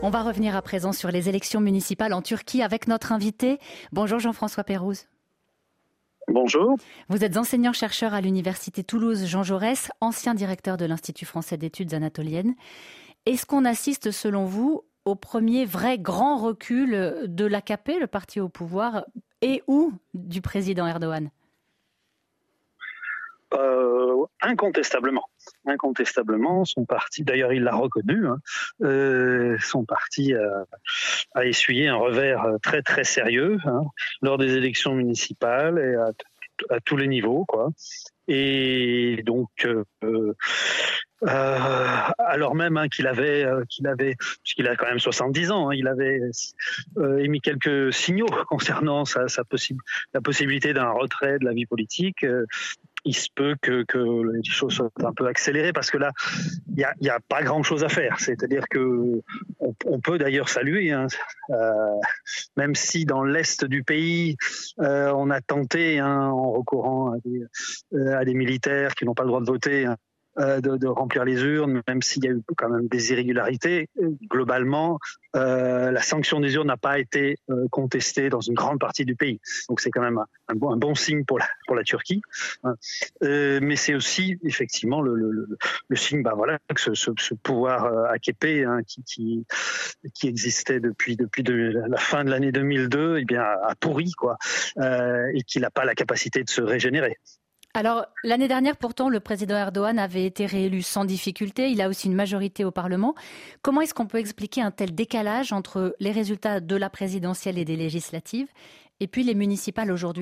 On va revenir à présent sur les élections municipales en Turquie avec notre invité. Bonjour Jean-François Pérouse. Bonjour. Vous êtes enseignant-chercheur à l'université Toulouse Jean Jaurès, ancien directeur de l'Institut français d'études anatoliennes. Est-ce qu'on assiste, selon vous, au premier vrai grand recul de l'AKP, le parti au pouvoir, et ou du président Erdogan ? Incontestablement, son parti, d'ailleurs il l'a reconnu, son parti a essuyé un revers très très sérieux lors des élections municipales et à tous les niveaux, quoi. Et donc, alors même qu'il avait, puisqu'il a quand même 70 ans, il avait émis quelques signaux concernant la possibilité d'un retrait de la vie politique. Il se peut que les choses soient un peu accélérées parce que là, il y a pas grand-chose à faire. C'est-à-dire que on peut d'ailleurs saluer, même si dans l'est du pays, on a tenté, en recourant à des militaires qui n'ont pas le droit de voter, de remplir les urnes, même s'il y a eu quand même des irrégularités. Globalement, la sanction des urnes n'a pas été contestée dans une grande partie du pays. Donc c'est quand même un bon signe pour la Turquie. Mais c'est aussi effectivement le signe, que ce pouvoir AKP qui existait depuis la fin de l'année 2002, a pourri, quoi, et qu'il n'a pas la capacité de se régénérer. Alors, l'année dernière, pourtant, le président Erdogan avait été réélu sans difficulté. Il a aussi une majorité au Parlement. Comment est-ce qu'on peut expliquer un tel décalage entre les résultats de la présidentielle et des législatives et puis les municipales aujourd'hui ?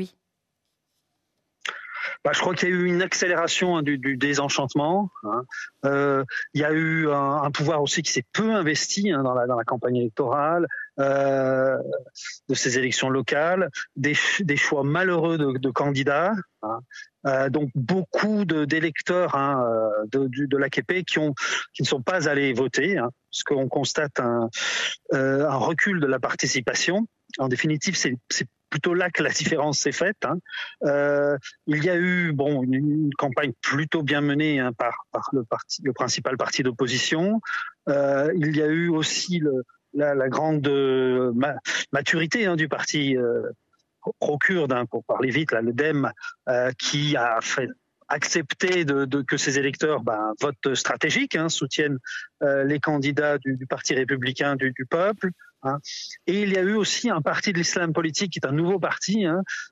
Je crois qu'il y a eu une accélération du désenchantement. Il y a eu un pouvoir aussi qui s'est peu investi dans la campagne électorale de ces élections locales, des choix malheureux de candidats. Donc beaucoup d'électeurs de l'AKP qui ne sont pas allés voter, parce qu'on constate un recul de la participation. En définitive, c'est plutôt là que la différence s'est faite. Il y a eu une campagne plutôt bien menée par le principal parti d'opposition. Il y a eu aussi la grande maturité du parti pro-kurde, pour parler vite, le DEM, qui a fait accepter que ces électeurs votent stratégique, soutiennent les candidats du Parti républicain du peuple. Et il y a eu aussi un parti de l'islam politique qui est un nouveau parti,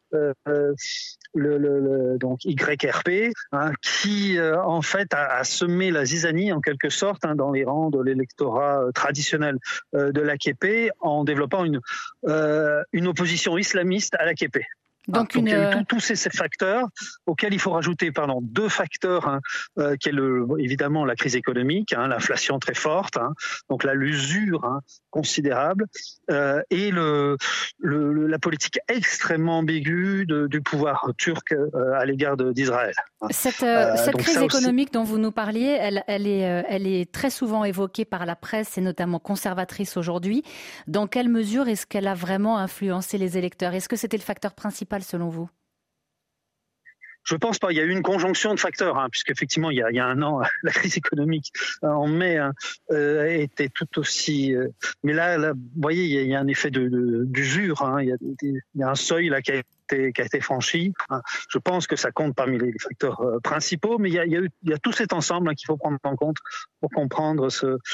donc YRP, qui en fait a semé la zizanie en quelque sorte dans les rangs de l'électorat traditionnel de l'AKP en développant une opposition islamiste à l'AKP. Donc il y a eu tous ces facteurs auxquels il faut rajouter deux facteurs qui est évidemment la crise économique, l'inflation très forte, donc l'usure considérable, et la politique extrêmement ambiguë du pouvoir turc à l'égard d'Israël. Cette crise économique dont vous nous parliez, elle est très souvent évoquée par la presse et notamment conservatrice aujourd'hui. Dans quelle mesure est-ce qu'elle a vraiment influencé les électeurs ? Est-ce que c'était le facteur principal selon vous ? Je pense pas. Il y a eu une conjonction de facteurs, puisqu'effectivement, il y a un an, la crise économique en mai était tout aussi. Mais là, vous voyez, il y a un effet d'usure. Il y a un seuil là qui a été franchi. Je pense que ça compte parmi les facteurs principaux, mais il y a tout cet ensemble qu'il faut prendre en compte pour comprendre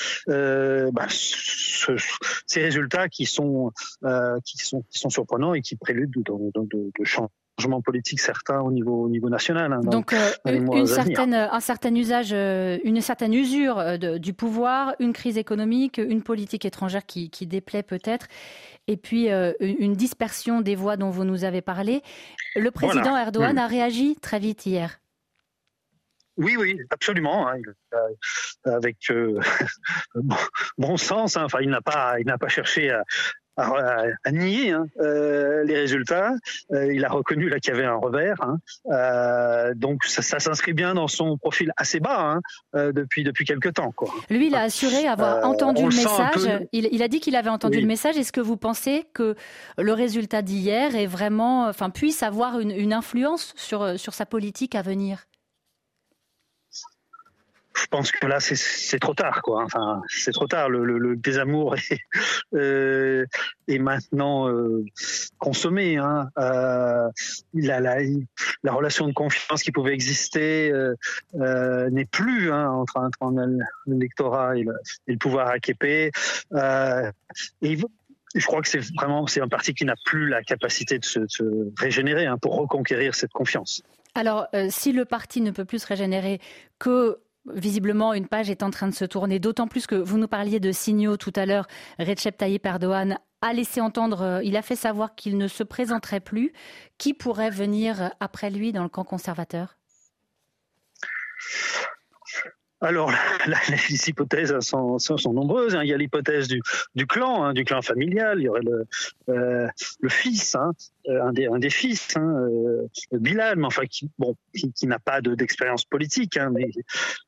ces résultats qui sont surprenants et qui préludent de changements politiques certains au niveau national. Donc un certain usage, une certaine usure du pouvoir, une crise économique, une politique étrangère qui déplaît peut-être, et puis une dispersion des voix dont vous nous avez parlé. Le président Erdogan a réagi très vite hier. Oui, absolument. Avec bon sens. Il n'a pas cherché à nier les résultats. Il a reconnu qu'il y avait un revers. Donc ça s'inscrit bien dans son profil assez bas depuis quelque temps, quoi. Lui, il a assuré avoir entendu le message. Il a dit qu'il avait entendu le message. Est-ce que vous pensez que le résultat d'hier est vraiment, puisse avoir une influence sur sa politique à venir ? je pense que là c'est trop tard, quoi. Enfin, c'est trop tard. Le désamour est maintenant consommé. Hein. La relation de confiance qui pouvait exister n'est plus, hein, entre l'électorat et le pouvoir AKP. Et je crois que c'est un parti qui n'a plus la capacité de se régénérer, hein, pour reconquérir cette confiance. Alors, si le parti ne peut plus se régénérer, que visiblement une page est en train de se tourner, d'autant plus que vous nous parliez de signaux tout à l'heure, Recep Tayyip Erdogan a laissé entendre, il a fait savoir qu'il ne se présenterait plus. Qui pourrait venir après lui dans le camp conservateur ? Alors, les hypothèses sont nombreuses. Il y a l'hypothèse du clan, hein, du clan familial. Il y aurait le fils, hein, un des fils, hein, Bilal, mais enfin qui n'a pas d'expérience politique. Hein, mais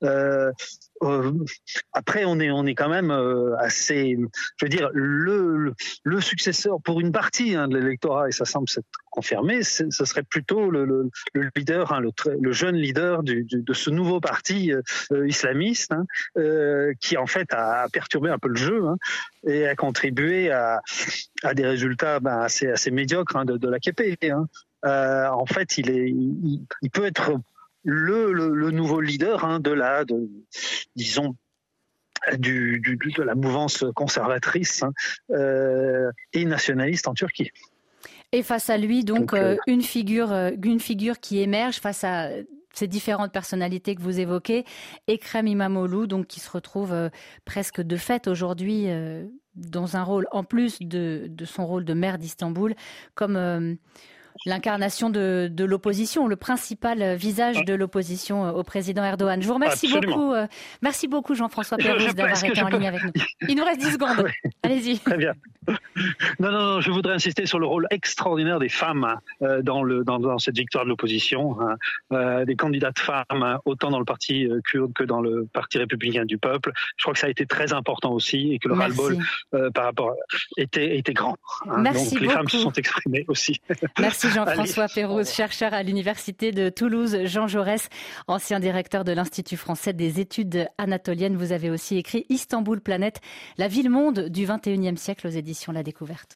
après, on est quand même assez. Je veux dire, le successeur pour une partie, hein, de l'électorat, et ça semble s'être confirmé, ce serait plutôt le leader, hein, le jeune leader de ce nouveau parti islamiste, hein, qui en fait a perturbé un peu le jeu, hein, et a contribué à des résultats assez médiocres, hein, de l'AKP. Hein. En fait, il peut être le nouveau leader, hein, de la mouvance conservatrice, hein, et nationaliste en Turquie. Et face à lui, donc une figure qui émerge face à ces différentes personnalités que vous évoquez, Ekrem İmamoğlu, donc qui se retrouve presque de fait aujourd'hui dans un rôle, en plus de son rôle de maire d'Istanbul, comme l'incarnation de l'opposition, le principal visage de l'opposition au président Erdogan. Je vous remercie beaucoup. Merci beaucoup Jean-François Pérouse d'avoir été en ligne avec nous. Il nous reste 10 secondes. Allez-y. Très bien. Non, je voudrais insister sur le rôle extraordinaire des femmes dans cette victoire de l'opposition, hein, des candidates femmes, hein, autant dans le parti kurde que dans le parti républicain du peuple. Je crois que ça a été très important aussi, et que le ras-le-bol par rapport était grand. Hein. Merci donc les beaucoup. femmes se sont exprimées aussi. Merci Jean-François Pérouse, chercheur à l'université de Toulouse, Jean Jaurès, ancien directeur de l'Institut français des études anatoliennes. Vous avez aussi écrit Istanbul Planète, la ville-monde du XXIe siècle aux éditions La Découverte.